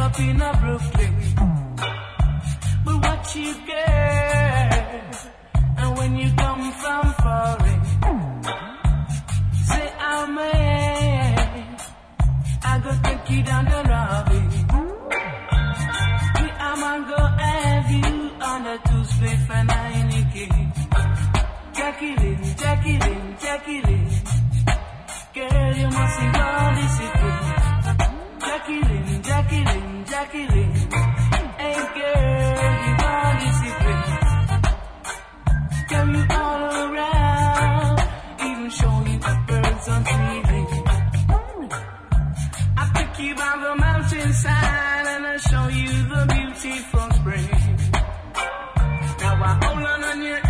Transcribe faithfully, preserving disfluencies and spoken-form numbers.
up in a Brooklyn. But what you get, and when you come from foreign, say I'm a, I go take you down the lobby. Me, I'm go have you on the two split and I ain't kid. Jacqueline, Jacqueline, Jacqueline, girl, you must see all this secret. Jacqueline, Jacqueline, Jacqueline, hey girl, you all this secret. Girl, you all around, even show you the birds on T V. I pick you by the mountainside and I show you the beautiful spring. Now I hold on on your